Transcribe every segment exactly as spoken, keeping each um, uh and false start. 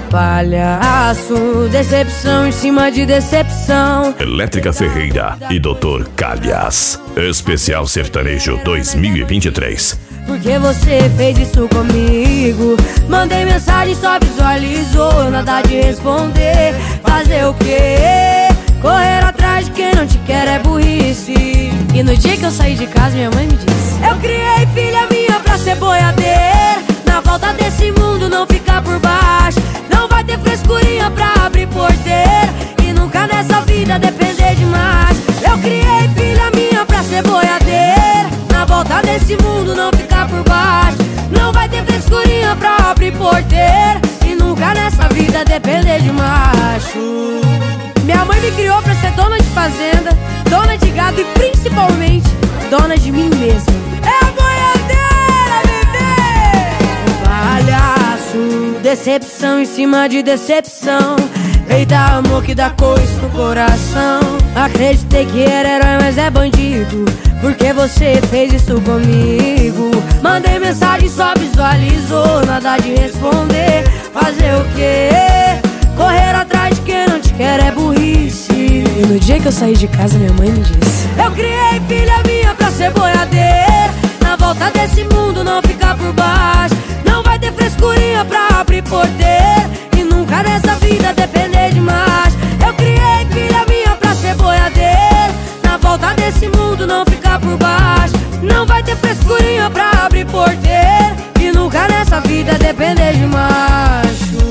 palhaço, decepção em cima de decepção. Elétrica Ferreira e doutor Calhas. Especial Sertanejo dois mil e vinte e três. Porque você fez isso comigo? Mandei mensagem, só visualizou, nada de responder. Fazer o quê? Correr atrás de quem não te quer é burrice. E no dia que eu saí de casa, minha mãe me disse: eu criei filha minha pra ser boiadeira. Na volta desse mundo não ficar por baixo. Não vai ter frescurinha pra abrir porteira. E nunca nessa vida depender demais. Eu criei filha minha pra ser boiadeira. Na volta desse mundo não ficar por baixo. Não vai ter frescurinha pra abrir porteira. E nunca nessa vida depender de macho. Minha mãe me criou pra ser dona de fazenda, dona de gado e principalmente dona de mim mesma. É a boiadeira, bebê! Palhaço, decepção em cima de decepção. Eita, amor que dá coisa no coração. Acreditei que era herói, mas é bandido. Porque você fez isso comigo? Mandei mensagem, só visualizou, nada de responder. Fazer o quê? Correr atrás de quem não te quer é burrice. E no dia que eu saí de casa, minha mãe me disse: eu criei filha minha pra ser boiadeira. Na volta desse mundo não ficar por baixo. Não vai ter frescurinha pra abrir porteira. E nunca nessa vida depender de mais. Eu criei filha minha pra ser boiadeira. Na volta desse mundo não ficar por baixo. Não vai ter frescurinha pra abrir porteira. E nunca nessa vida depender de macho.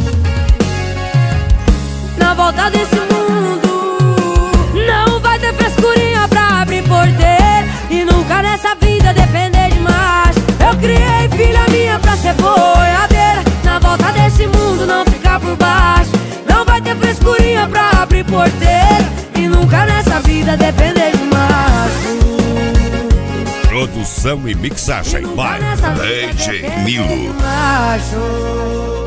Na volta desse mundo não vai ter frescurinha pra abrir porteira. E nunca nessa vida depender de macho. Eu criei filha minha pra ser boiadeira. Na volta desse mundo não ficar por baixo. Não vai ter frescurinha pra abrir porteira. E nunca nessa vida depender de macho. Produção e mixagem by D J Milo.